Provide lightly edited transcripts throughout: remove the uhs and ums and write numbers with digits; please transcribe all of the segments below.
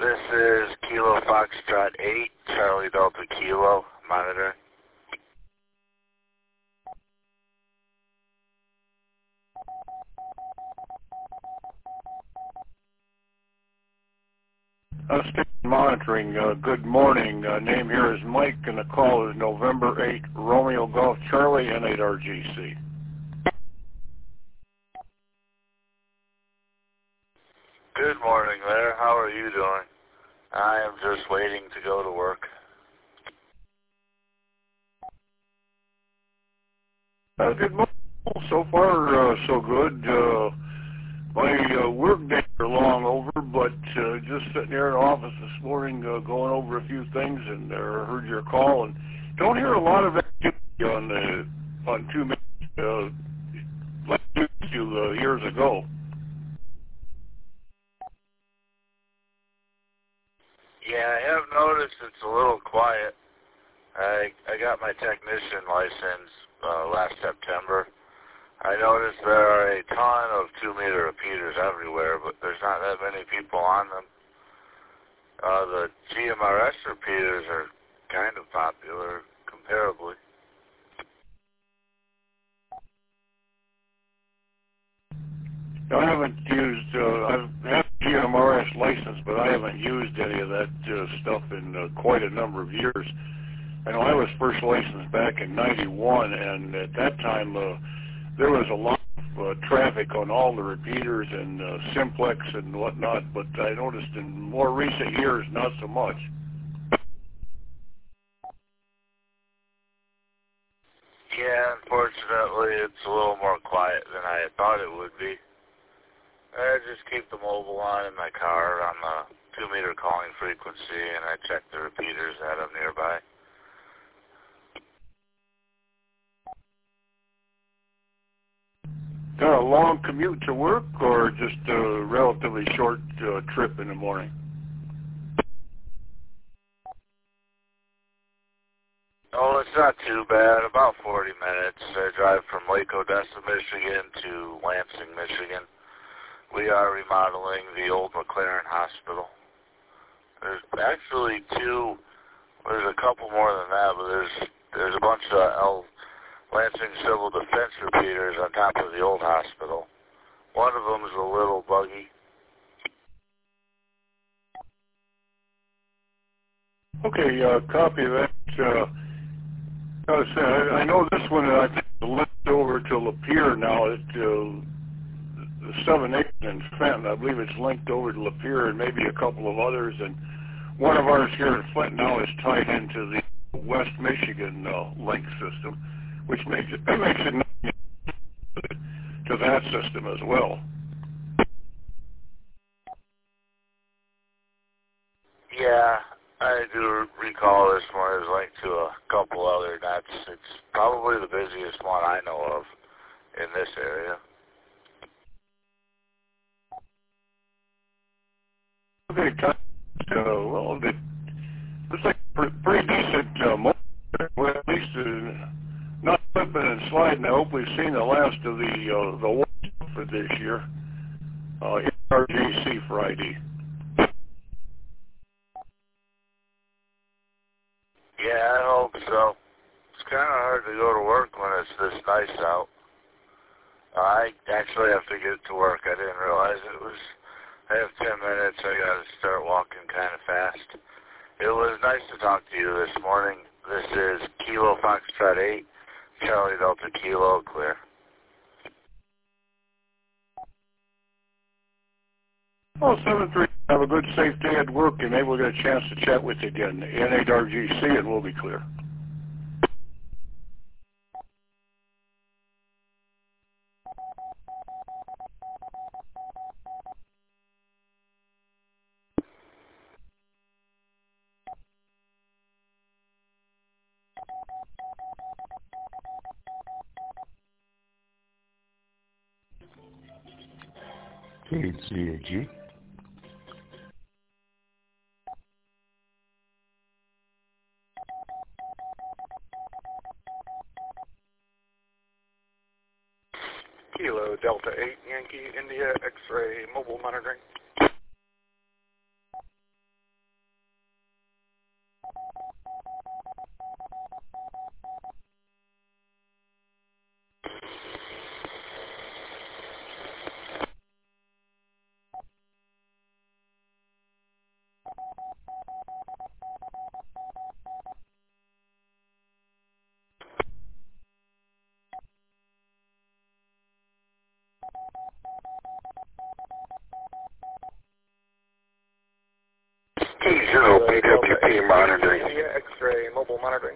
This is Kilo Foxtrot 8, Charlie Delta Kilo, monitoring. Station monitoring. Good morning. Name here is Mike, and the call is November 8, Romeo Golf Charlie, N8RGC. Good morning there. How are you doing? I am just waiting to go to work. Good morning. So far, so good. My work days are long over, but just sitting here in the office this morning going over a few things, and heard your call, and don't hear a lot of activity on 2 minutes like you used to years ago. Yeah, I have noticed it's a little quiet. I got my technician license last September. I noticed there are a ton of 2-meter repeaters everywhere, but there's not that many people on them. The GMRS repeaters are kind of popular, comparably. I haven't used, I have a GMRS license, but I haven't used any of that stuff in quite a number of years. I know I was first licensed back in '91, and at that time there was a lot of traffic on all the repeaters and simplex and whatnot, but I noticed in more recent years, not so much. Yeah, unfortunately, it's a little more quiet than I had thought it would be. I just keep the mobile on in my car on the 2-meter calling frequency, and I check the repeaters that I'm nearby. Got a long commute to work, or just a relatively short trip in the morning? Oh, it's not too bad. About 40 minutes. I drive from Lake Odessa, Michigan to Lansing, Michigan. We are remodeling the old McLaren Hospital. There's actually there's a couple more than that, but there's a bunch of Lansing Civil Defense repeaters on top of the old hospital. One of them is a little buggy. Okay, copy that. I know this one, I think, is linked over to Lapeer now. The 7-8 in Fenton, I believe it's linked over to Lapeer and maybe a couple of others. And one of ours here in Flint now is tied into the West Michigan link system, which makes it nice to that system as well. Yeah, I do recall this one is linked to a couple other nets. It's probably the busiest one I know of in this area. Okay, well, it looks like pretty decent motor. Well, at least not slipping and sliding. I hope we've seen the last of the war for this year. RGC Friday. Yeah, I hope so. It's kind of hard to go to work when it's this nice out. I actually have to get to work. I didn't realize it was. I have 10 minutes. I got to start walking kind of fast. It was nice to talk to you this morning. This is Kilo Foxtrot 8, Charlie Delta Kilo, clear. Well, 7-3. Have a good, safe day at work, and maybe we'll get a chance to chat with you again. N8RGC, and we'll be clear. KCAG. Kilo Delta 8 Yankee India X-ray mobile monitoring. K0 BWP monitoring. India X-ray mobile monitoring.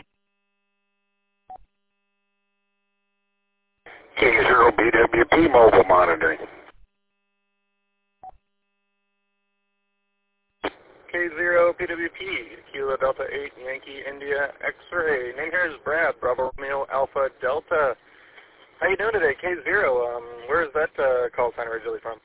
K0 BWP mobile monitoring. K0 PWP, Kilo Delta 8 Yankee India X-ray. Name here is Brad, Bravo Romeo Alpha Delta. How you doing today, K0? Where is that call sign originally from?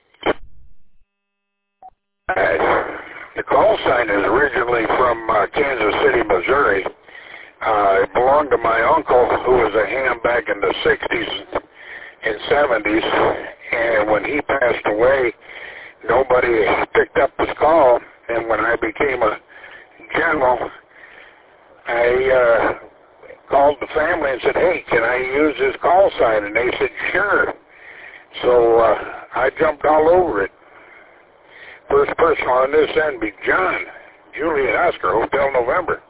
The call sign is originally from Kansas City, Missouri. It belonged to my uncle, who was a ham back in the 60s and 70s. And when he passed away, nobody picked up his call. And when I became a general, I called the family and said, hey, can I use this call sign? And they said, sure. So I jumped all over it. First person on this end be John, Juliet Oscar, Hotel November.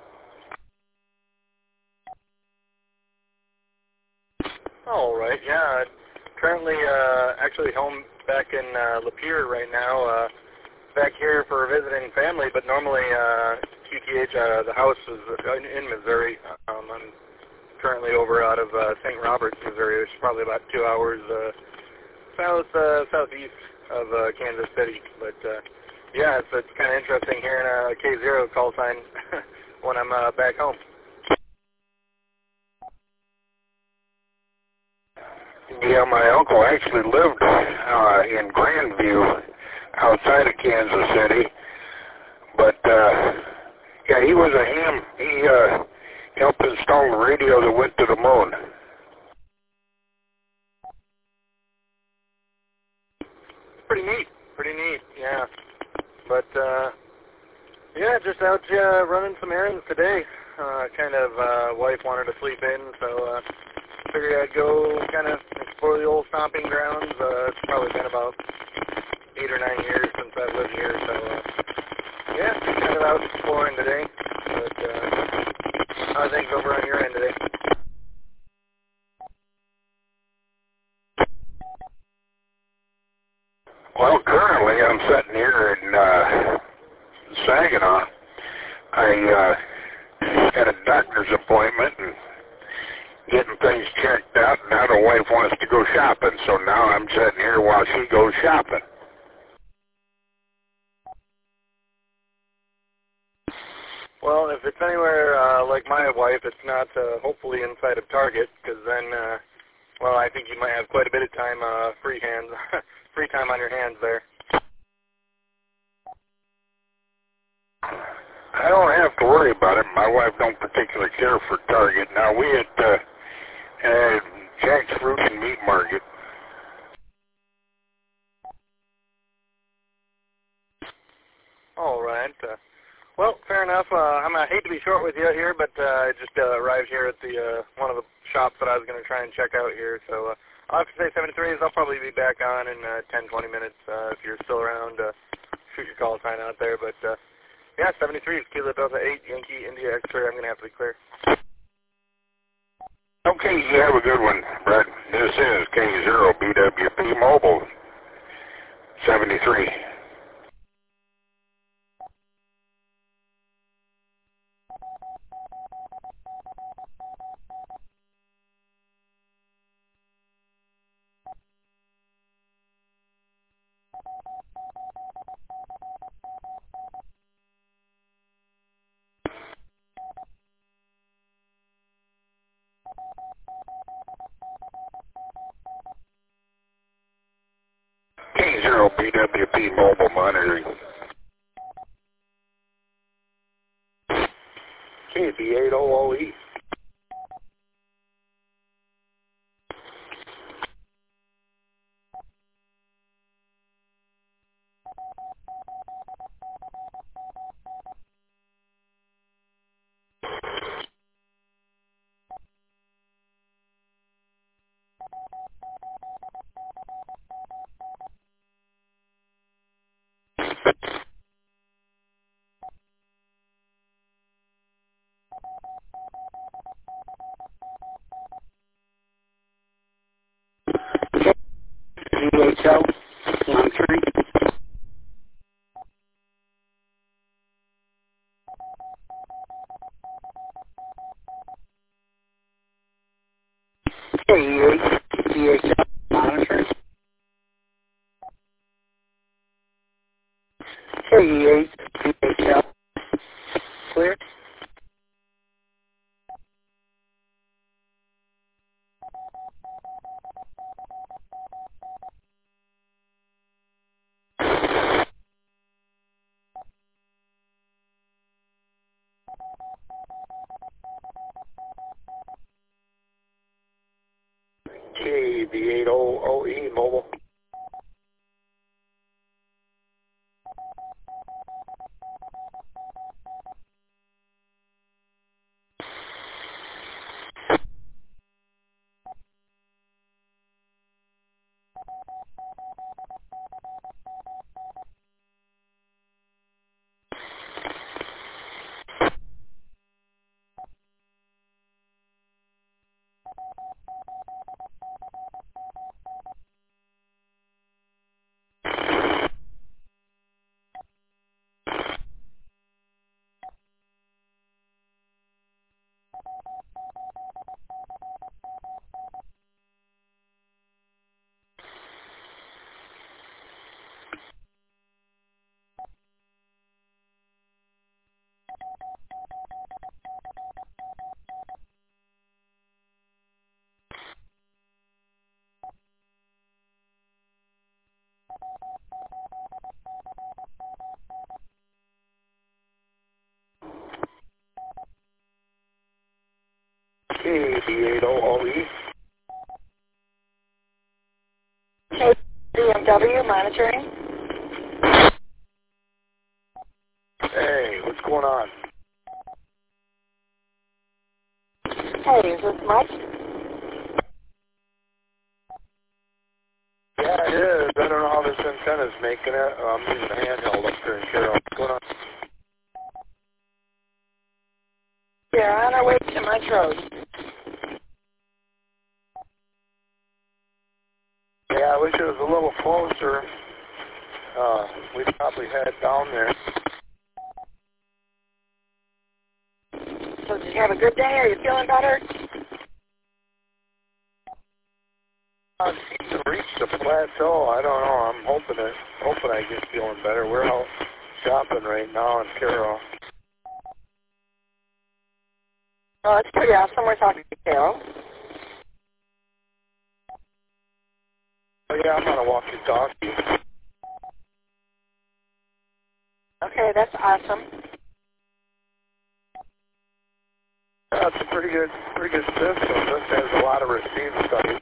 All right, yeah. Currently actually home back in Lapeer right now. Back here for visiting family, but normally QTH, the house is in Missouri. I'm currently over out of St. Roberts, Missouri, which is probably about 2 hours southeast of Kansas City. But yeah, it's kind of interesting hearing a K0 call sign when I'm back home. Yeah, my uncle actually lived in Grandview, outside of Kansas City, but yeah, he was a ham. He helped install the radio that went to the moon. Pretty neat, yeah. But yeah, just out running some errands today. Wife wanted to sleep in, so figured I'd go kind of explore the old stomping grounds. It's probably been about 8 or 9 years since I've lived here, so yeah, kind of out exploring today. But how are things over on your end today? Well, currently I'm sitting here in Saginaw. I had a doctor's appointment and getting things checked out, and now the wife wants to go shopping, so now I'm sitting here while she goes shopping. Well, if it's anywhere like my wife, it's not hopefully inside of Target, because then, well, I think you might have quite a bit of time, free time on your hands there. I don't have to worry about it. My wife don't particularly care for Target. Now, we at Jack's Fruit and Meat Market. All right. Well, fair enough. I hate to be short with you here, but I just arrived here at the one of the shops that I was going to try and check out here. So I'll have to say 73s. I'll probably be back on in 10, 20 minutes if you're still around. Shoot your call sign out there. But yeah, 73s, Kilo Delta 8, Yankee India X-ray. I'm going to have to be clear. Okay, you have a good one, Brett. This is K0 BWP Mobile 73. K0 BWP Mobile Monitoring. KB800E. Hotel monitoring. KEH, DHL monitoring. KEH, DHL, clear. KV80OE mobile. KV80OE. KDMW monitoring. Hey, what's going on? Hey, is this Mike? Yeah, it is. I don't know how this antenna's making it. I'm using a handheld up here in Carroll. What's going on? We're on our way to Montrose. Yeah, I wish it was a little closer. We'd probably head down there. So did you have a good day? Are you feeling better? I seem to reach the plateau. I don't know. I'm hoping I get feeling better. We're out shopping right now in Carroll. Oh, that's pretty awesome. We're talking to Carol. Oh yeah, I'm on a walkie-talkie. Okay, that's awesome. Yeah, it's a pretty good system. This has a lot of receive studies.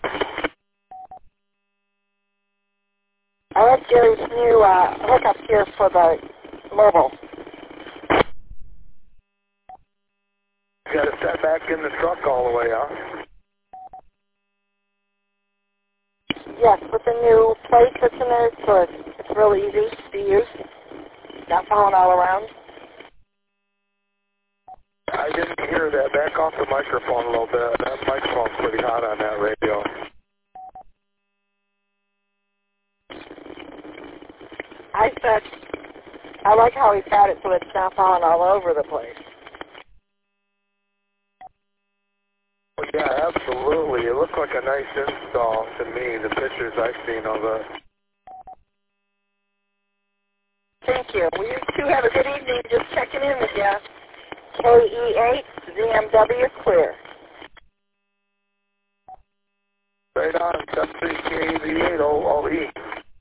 I like Jerry's new hookup here for the mobile. You got to set back in the truck all the way, huh? Yes, with the new plate that's in there, so it's really easy to use. Not falling all around. I didn't hear that. Back off the microphone a little bit. That microphone's pretty hot on that radio. I said, I like how he's got it so it's not falling all over the place. Well, yeah, absolutely. It looked like a nice install to me, the pictures I've seen of it. Thank you. Well, you two have a good evening. Just checking in with you. KE8, ZMW, clear. Right on, 73KV80OE.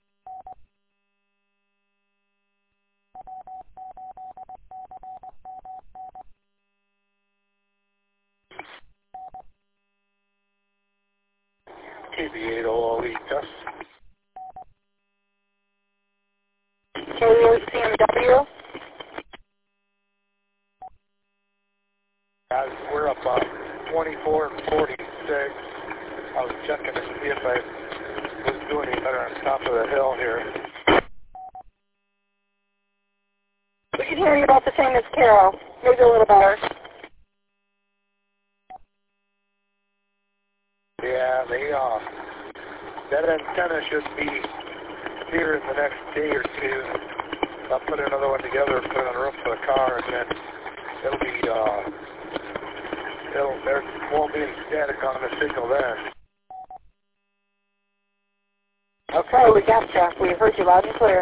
KV80OE, test. KE8, ZMW. Guys, we're up 24 and 46. I was checking to see if I was doing any better on top of the hill here. We can hear you about the same as Carol. Maybe a little better. Yeah, that antenna should be here in the next day or two. I'll put another one together, put it on the roof of the car, and then it'll be, there won't be any static on the signal then. Okay, we got you. We heard you loud and clear.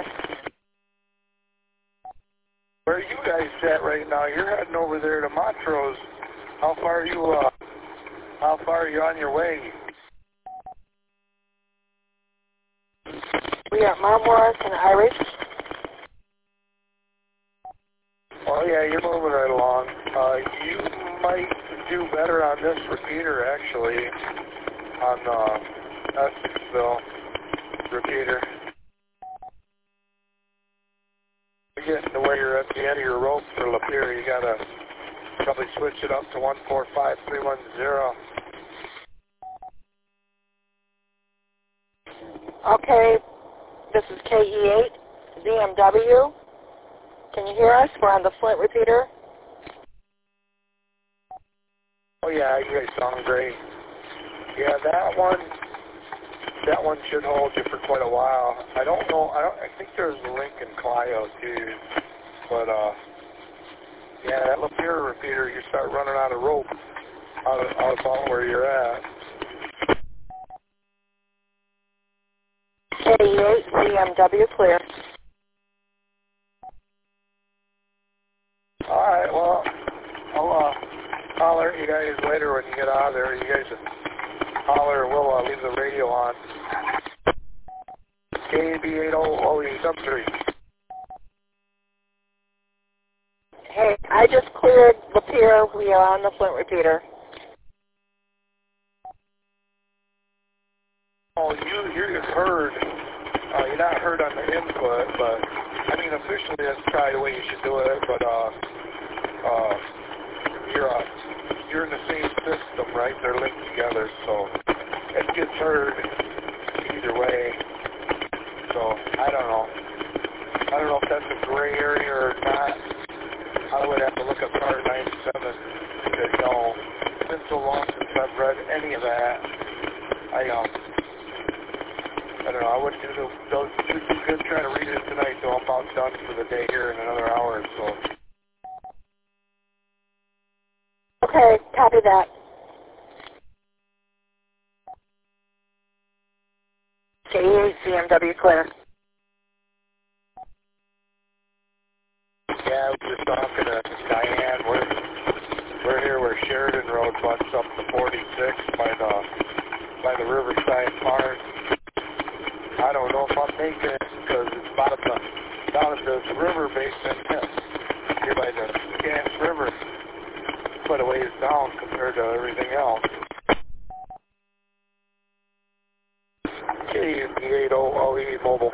Where are you guys at right now? You're heading over there to Montrose. How far are you? How far are you on your way? We are at Marmorris and Irish. Oh yeah, you're moving right along. You might do better on this repeater actually, on Essexville repeater. You're getting to where you're at the end of your rope for Lapeer. You gotta probably switch it up to 145310. Okay, this is KE8, ZMW. Can you hear us? We're on the Flint repeater. Oh yeah, you guys sound great. Yeah, that one should hold you for quite a while. I don't know. I think there's a Lincoln Clio too, but yeah, that Lapeer repeater, you start running out of rope out of about where you're at. KE8, ZMW, clear. All right, well, I'll holler at you guys later when you get out of there. You guys just holler. We'll leave the radio on. KB80OE3. Hey, I just cleared Lapeer. We are on the Flint repeater. Oh, you're heard. You're not heard on the input, but I mean officially that's probably the way you should do it. But you're in the same system, right? They're linked together, so it gets heard either way. So I don't know. I don't know if that's a gray area or not. I would have to look up Part 97 to know. It's been so long since I've read any of that. I don't know. I wouldn't do those too good trying to read it tonight, so I'm about done for the day here in another hour or so. Okay, copy that. KE8, ZMW, clear. Yeah, we were talking to Diane. We're here where Sheridan Road butts up to 46 by the Riverside Farm. I don't know if I'm making it because it's down at the river basin here by the Cass River. Quite a ways down compared to everything else. KE80OE mobile.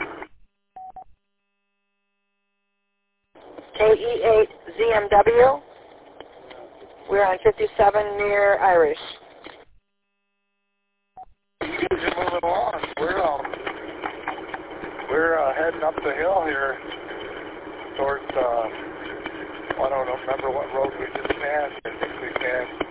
KE8, ZMW. We're on 57 near Irish. You guys are moving along. We're heading up the hill here towards, I don't know, remember what road we just passed. I think we passed,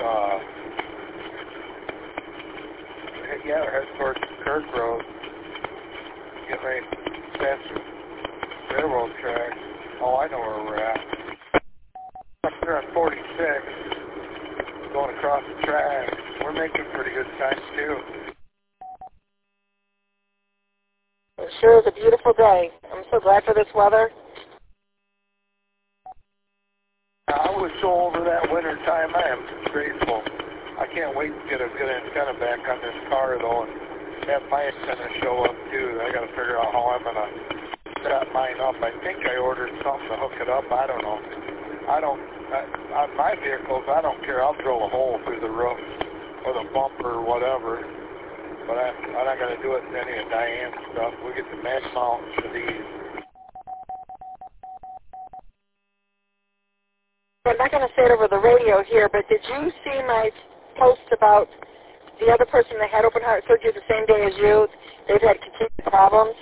yeah, we're heading towards Kirk Road. Get ready past the railroad track. Oh, I know where we're at. Up there on 46, going across the track. We're making pretty good time too. It sure is a beautiful day. I'm so glad for this weather. I was so over that winter time. I am grateful. I can't wait to get a good antenna back on this car though, and have my antenna show up too. I got to figure out how I'm gonna set mine up. I think I ordered something to hook it up. I don't know. On my vehicles, I don't care. I'll drill a hole through the roof or the bumper or whatever. But I'm not going to do it in any of Diane's stuff. We get the max mounts for these. I'm not going to say it over the radio here, but did you see my post about the other person that had open heart surgery the same day as you? They've had continued problems.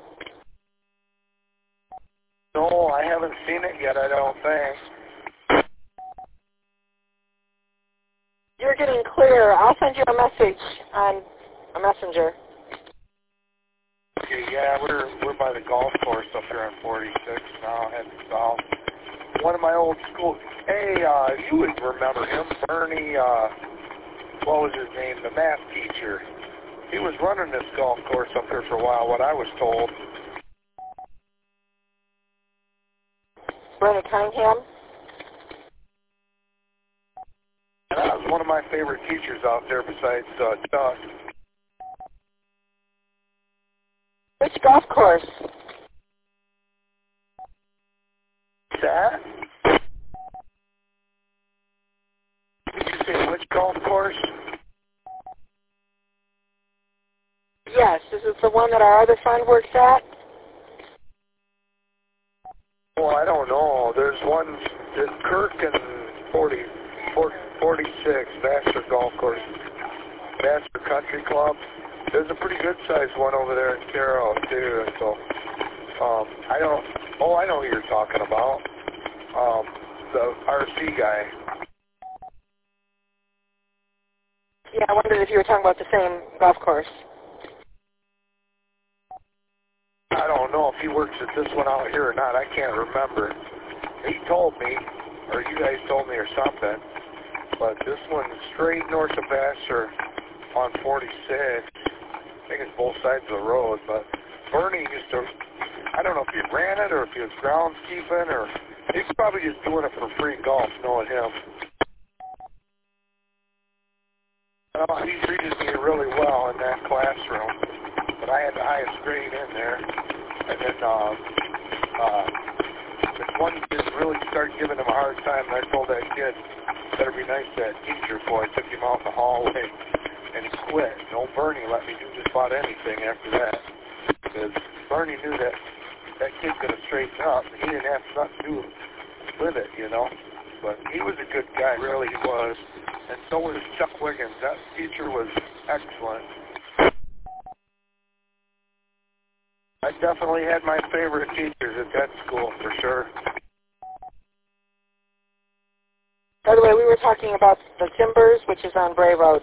No, I haven't seen it yet, I don't think. You're getting clear. I'll send you a message on a messenger. Okay, yeah, we're by the golf course up here on 46 now, heading south. One of my old schools. Hey, you would remember him, Bernie, what was his name? The math teacher. He was running this golf course up here for a while, what I was told. Bernie Cunningham? And that was one of my favorite teachers out there besides Doug. Which golf course? That? Did you say which golf course? Yes, is it the one that our other friend works at? Well, I don't know. There's one, there's Kirk and 46, Vassar Golf Course, Vassar Country Club. There's a pretty good sized one over there in Carroll too. And so, I know who you're talking about. The RC guy. Yeah, I wondered if you were talking about the same golf course. I don't know if he works at this one out here or not. I can't remember. He told me, or you guys told me or something, but this one's straight north of Vassar on 46. I think it's both sides of the road, but Bernie used to, I don't know if he ran it or if he was groundskeeping, or he's probably just doing it for free golf, knowing him. He treated me really well in that classroom, but I had the highest grade in there. And then this one kid really started giving him a hard time, and I told that kid, better be nice to that teacher before I took him out the hallway, and he quit. No, Bernie let me do just about anything after that, because Bernie knew that that kid's going to straighten up, and he didn't have nothing to do with it, you know. But he was a good guy, really he was. And so was Chuck Wiggins. That teacher was excellent. I definitely had my favorite teachers at that school, for sure. By the way, we were talking about the Timbers, which is on Bray Road.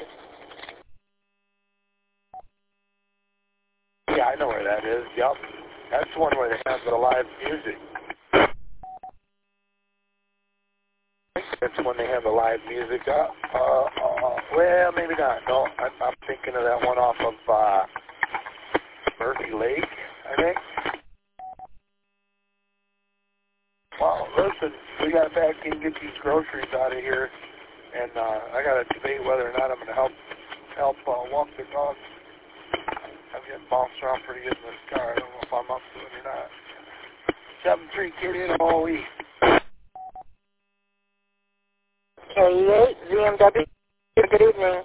Yeah, I know where that is. Yep. That's the one where they have the live music. That's when they have the live music. Well, maybe not. No, I'm thinking of that one off of Murphy Lake, I think. Well, listen, we got to back in, get these groceries out of here, and I got to debate whether or not I'm going to help walk the dogs. I'm getting bounced around pretty good in this car. I don't know if I'm up to it or not. 7-3 kid in all week. KE8, ZMW. Good evening.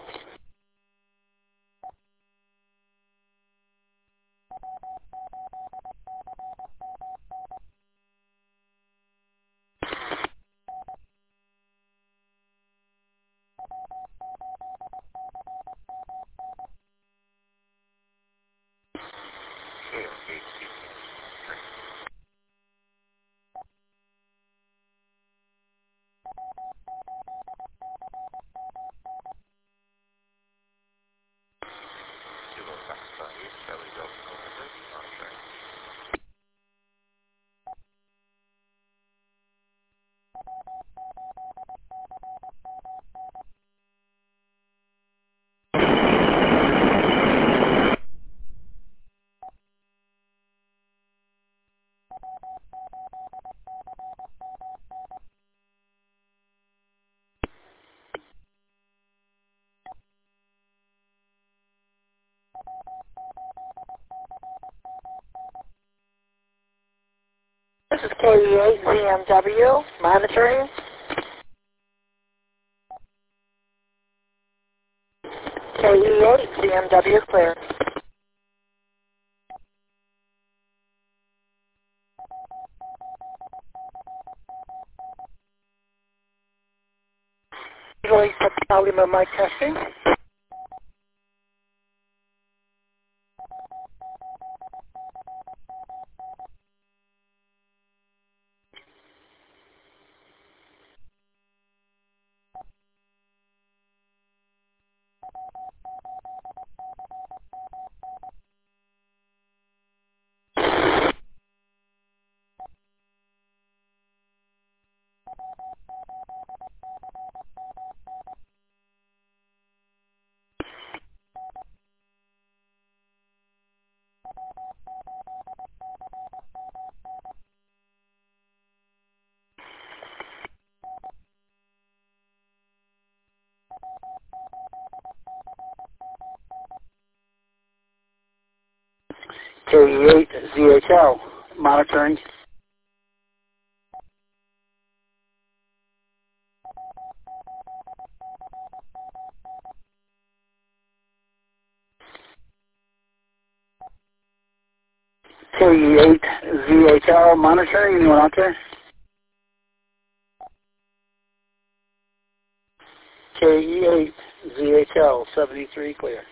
This is KE8 ZMW, monitoring. KE8 ZMW, clear. Release the volume of mic testing. KE8ZHL, monitoring. KE8ZHL, monitoring. Anyone out there? KE8ZHL, 73, clear.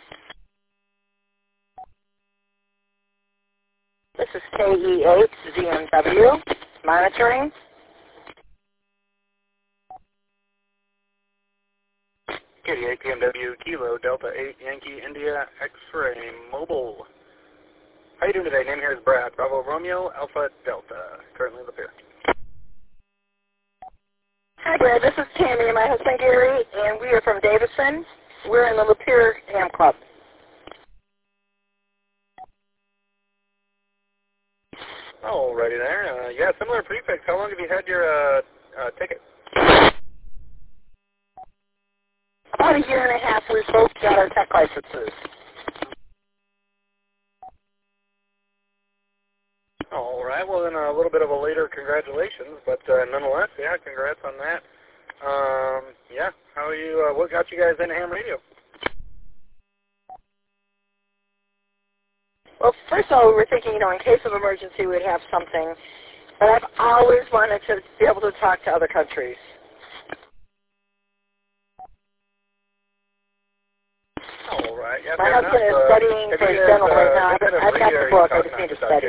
This is KE8ZMW, monitoring. KD8 PMW, Kilo, Delta 8, Yankee, India, X-Ray, Mobile. How you doing today? Name here is Brad. Bravo, Romeo, Alpha, Delta. Currently in the pier. Hi, Brad. This is Tammy and my husband Gary, and we are from Davison. We're in the Lapeer Ham Club. Alrighty there. Yeah, similar prefix. How long have you had your ticket? About a year and a half. We both got our tech licenses. All right. Well, then a little bit of a later congratulations, but nonetheless, yeah, congrats on that. Yeah. How are you? What got you guys into ham radio? Well, first of all, we were thinking, in case of emergency, we'd have something. But I've always wanted to be able to talk to other countries. All right. Yeah, my husband is studying for his general right now. I've got the book. I just need to study.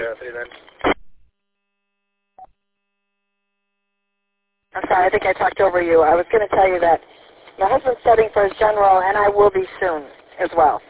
I'm sorry. I think I talked over you. I was going to tell you that my husband's studying for his general, and I will be soon as well.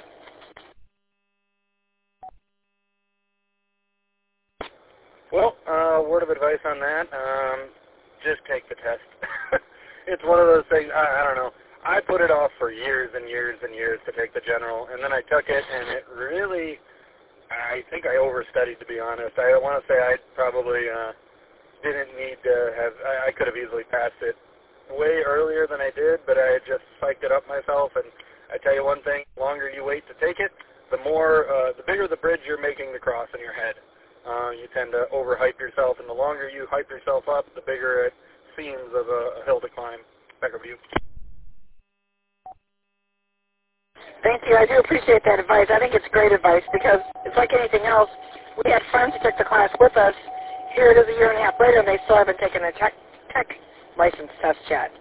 Well, word of advice on that, just take the test. It's one of those things, I don't know. I put it off for years and years and years to take the general, and then I took it, and it really, I think I overstudied, to be honest. I want to say I probably didn't need to have, I could have easily passed it way earlier than I did, but I just spiked it up myself, and I tell you one thing, the longer you wait to take it, the bigger the bridge you're making to cross in your head. You tend to overhype yourself, and the longer you hype yourself up, the bigger it seems of a hill to climb. Back over to you. Thank you. I do appreciate that advice. I think it's great advice because it's like anything else. We had friends who took the class with us. Here it is a year and a half later, and they still haven't taken a tech license test yet.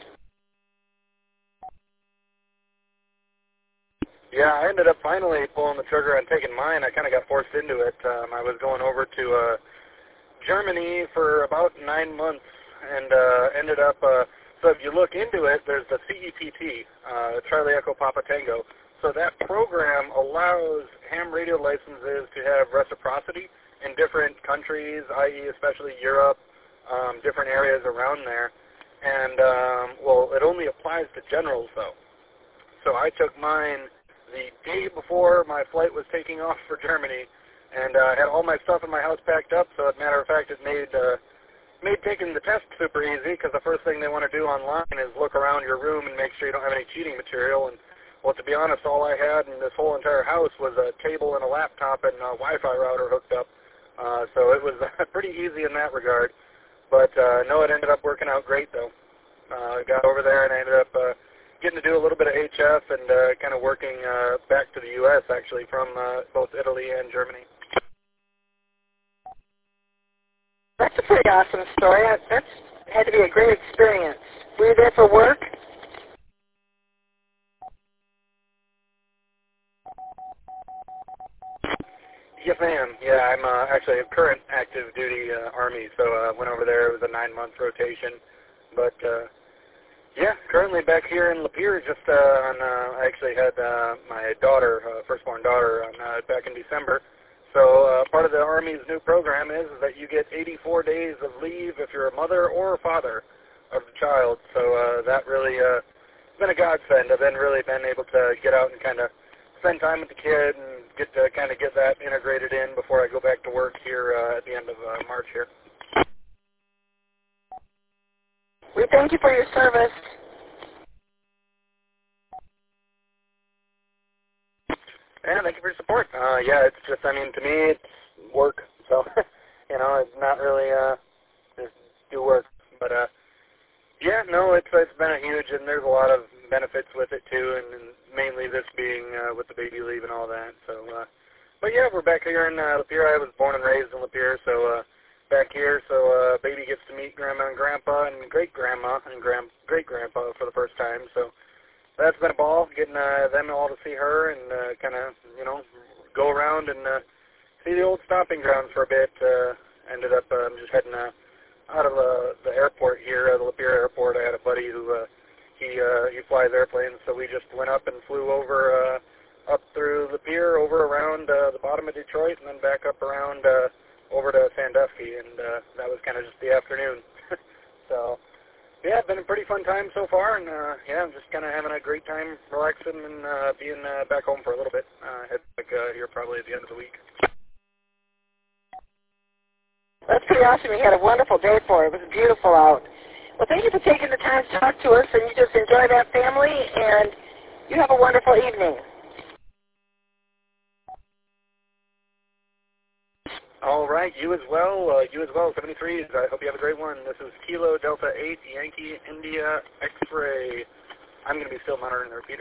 Yeah, I ended up finally pulling the trigger on taking mine. I kind of got forced into it. I was going over to Germany for about 9 months and ended up, so if you look into it, there's the CEPT, Charlie Echo Papa Tango. So that program allows ham radio licenses to have reciprocity in different countries, i.e. especially Europe, different areas around there. And, well, it only applies to generals, though. So I took mine the day before my flight was taking off for Germany, and I had all my stuff in my house packed up, so as a matter of fact, it made taking the test super easy, because the first thing they want to do online is look around your room and make sure you don't have any cheating material. And, well, to be honest, all I had in this whole entire house was a table and a laptop and a Wi-Fi router hooked up, so it was pretty easy in that regard. But, no, it ended up working out great, though. I got over there, and I ended up getting to do a little bit of HF and kind of working back to the U.S., actually, from both Italy and Germany. That's a pretty awesome story. That's had to be a great experience. Were you there for work? Yes, ma'am. Yeah, I'm actually a current active duty Army, so I went over there. It was a 9-month rotation. But, yeah, currently back here in Lapeer, just I actually had my daughter, firstborn daughter, back in December. So part of the Army's new program is that you get 84 days of leave if you're a mother or a father of the child. So that really has been a godsend. I've really been able to get out and kind of spend time with the kid and get to kind of get that integrated in before I go back to work here at the end of March here. We thank you for your service. Yeah, thank you for your support. Yeah, it's just, I mean, to me, it's work. So, you know, it's not really just do work. But, yeah, no, it's been a huge, and there's a lot of benefits with it, too, and mainly this being with the baby leave and all that. So, but, yeah, we're back here in Lapeer. I was born and raised in Lapeer, so back here. So baby gets to meet Grandma and Grandpa and great-grandma and great-grandpa for the first time. So that's been a ball, getting them all to see her and kind of, you know, go around and see the old stomping grounds for a bit. Ended up just heading out of the airport here, the Lapeer Airport. I had a buddy who he flies airplanes, so we just went up and flew over up through Lapeer, over around the bottom of Detroit, and then back up around over to Sandusky, and that was kind of just the afternoon. So, yeah, it's been a pretty fun time so far, and yeah, I'm just kind of having a great time relaxing and being back home for a little bit. Head back here probably at the end of the week. That's pretty awesome. You had a wonderful day for it. It was beautiful out. Well, thank you for taking the time to talk to us, and you just enjoy that family, and you have a wonderful evening. All right, you as well, 73s. I hope you have a great one. This is Kilo Delta 8 Yankee India X-Ray. I'm going to be still monitoring the repeater.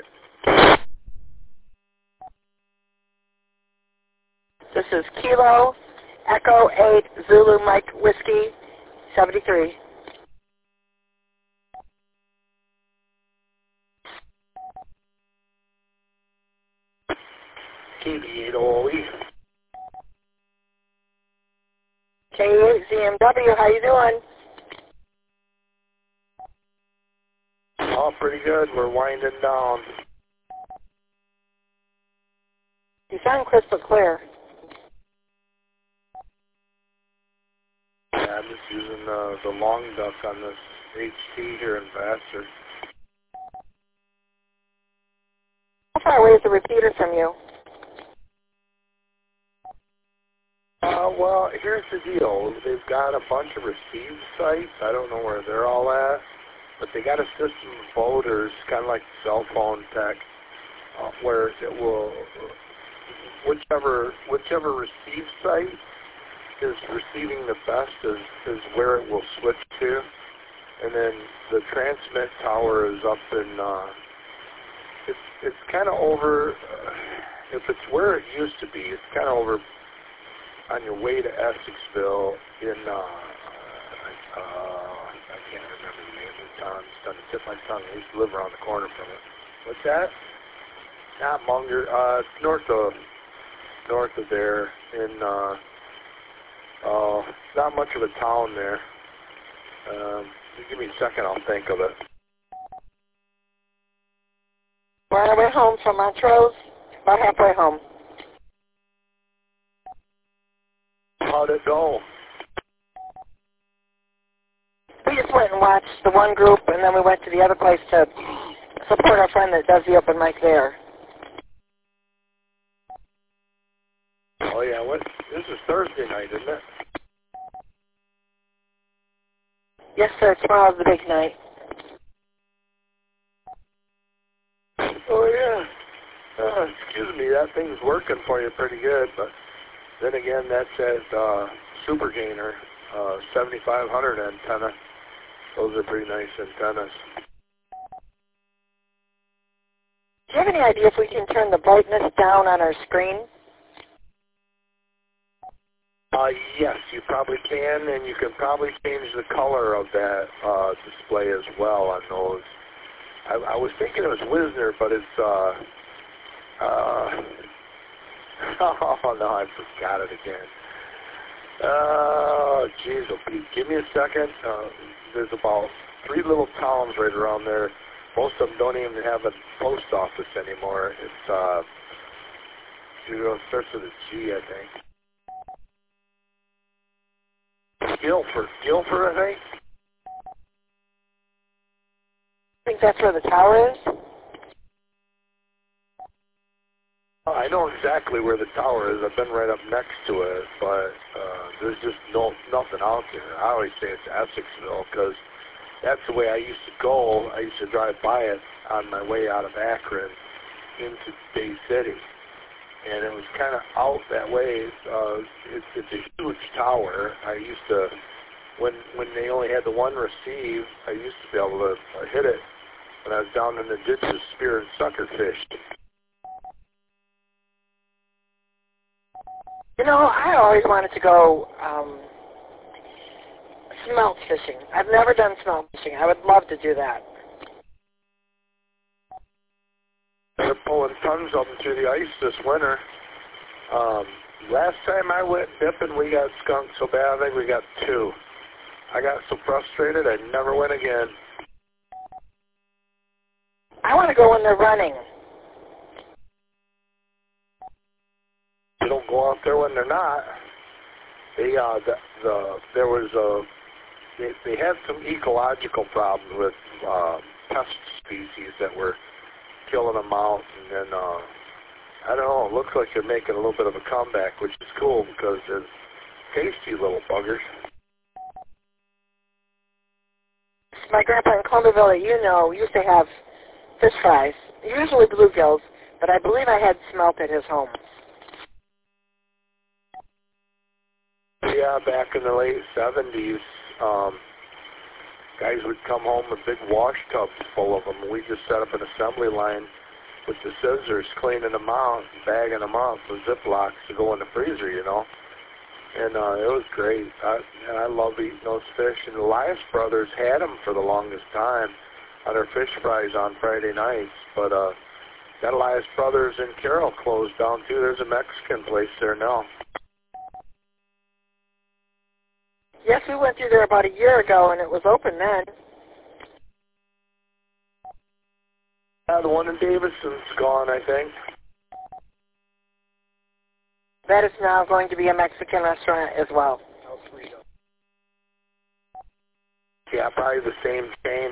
This is Kilo Echo 8 Zulu Mike Whiskey 73. KB8OE. K8ZMW, how you doing? Oh, pretty good. We're winding down. You sound crystal clear. Yeah, I'm just using the long duck on this HT here in Vassar. How far away is the repeater from you? Well, here's the deal. They've got a bunch of receive sites. I don't know where they're all at, but they got a system of voters, kind of like cell phone tech, where it will, whichever receive site is receiving the best is where it will switch to, and then the transmit tower is up in, it's kind of over, if it's where it used to be, it's kind of over on your way to Essexville in, I can't remember the name of the town. It's starting to tip my tongue. I used to live around the corner from it. What's that? Not Munger. It's north of there. In, not much of a town there. Give me a second. I'll think of it. We're on our way home from Montrose, about halfway home. How'd it go? We just went and watched the one group, and then we went to the other place to support our friend that does the open mic there. Oh, yeah. This is Thursday night, isn't it? Yes, sir. Tomorrow's the big night. Oh, yeah. Excuse me. That thing's working for you pretty good, but then again, that's that Super Gainer 7500 antenna. Those are pretty nice antennas. Do you have any idea if we can turn the brightness down on our screen? Yes, you probably can, and you can probably change the color of that display as well on those. I was thinking it was Wisner, but it's oh, no, I forgot it again. Oh, jeez, give me a second. There's about 3 little towns right around there. Most of them don't even have a post office anymore. It's, it starts with a G, I think. Guilford, I think. I think that's where the tower is. I know exactly where the tower is. I've been right up next to it, but there's just nothing out there. I always say it's Essexville because that's the way I used to go. I used to drive by it on my way out of Akron into Bay City. and it was kind of out that way. It's a huge tower. I used to, when they only had the one receive, I used to be able to hit it when I was down in the ditches spearing suckerfish. You know, I always wanted to go smelt fishing. I've never done smelt fishing. I would love to do that. They're pulling tons of them through the ice this winter. Last time I went dipping, we got skunked so bad, I think we got 2. I got so frustrated, I never went again. I want to go when they're running. You don't go out there when they're not. They had some ecological problems with pest species that were killing them out, and then I don't know. It looks like they're making a little bit of a comeback, which is cool because they're tasty little buggers. My grandpa in Columbia, you know, used to have fish fries, usually bluegills, but I believe I had smelt at his home. Yeah, back in the late 70s, guys would come home with big wash tubs full of them. We just set up an assembly line with the scissors, cleaning them out, bagging them up with Ziplocs to go in the freezer, you know. And it was great. I love eating those fish. And the Elias brothers had them for the longest time on their fish fries on Friday nights. But that Elias brothers in Carroll closed down too. There's a Mexican place there now. Yes, we went through there about a year ago, and it was open then. The one in Davidson's gone, I think. That is now going to be a Mexican restaurant as well. Yeah, probably the same chain.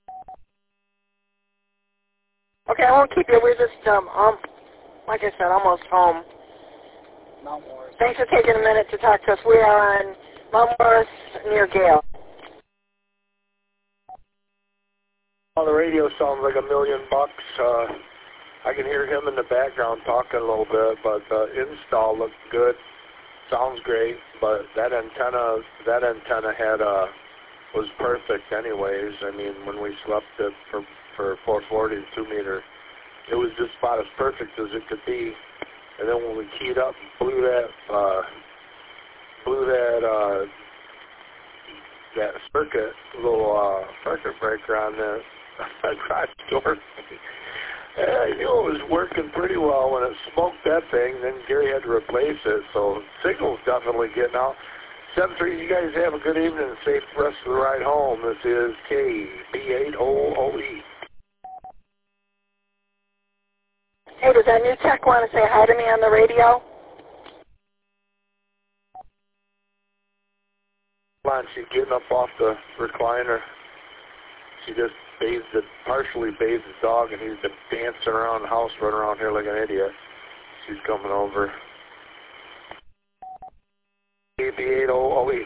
Okay, I won't keep you. We're just, like I said, almost home. Mount Morris. Thanks for taking a minute to talk to us. We are on Mount Morris near Gale. Well, the radio sounds like $1 million. I can hear him in the background talking a little bit, but the install looks good. Sounds great, but that antenna had was perfect anyways. I mean, when we swept it for 440 2-meter, it was just about as perfect as it could be. And then when we keyed up and blew that circuit breaker on the garage door, I knew it was working pretty well when it smoked that thing. Then Gary had to replace it, so signal's definitely getting out. 7-3, you guys have a good evening and safe rest of the ride home. This is KB8OOE. Hey, does that new tech want to say hi to me on the radio? Hold on, she's getting up off the recliner. She just partially bathed the dog, and he's been dancing around the house, running around here like an idiot. She's coming over. KB8OOE.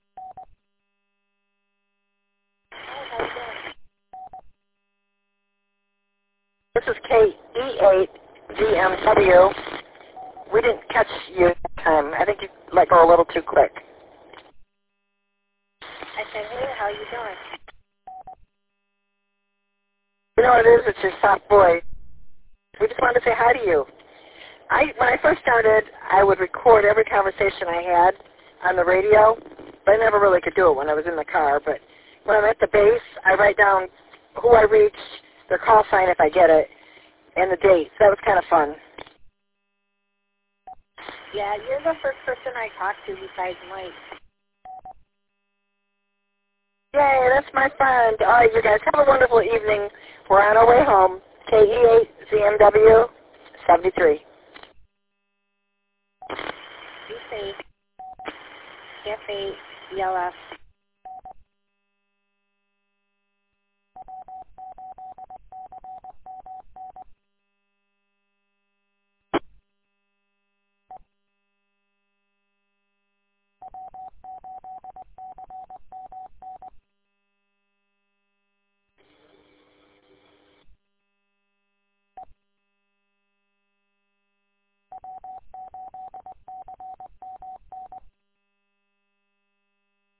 This is KE8VMW. We didn't catch you this time. I think you let go a little too quick. I said, hey, how you doing? You know what it is? It's your soft voice. We just wanted to say hi to you. When I first started, I would record every conversation I had on the radio, but I never really could do it when I was in the car. But when I'm at the base, I write down who I reached, their call sign if I get it, and the date. So that was kind of fun. Yeah, you're the first person I talked to besides Mike. Yay, that's my friend. All right, you guys have a wonderful evening. We're on our way home. KE8ZMW 73. Be safe. F8 ELF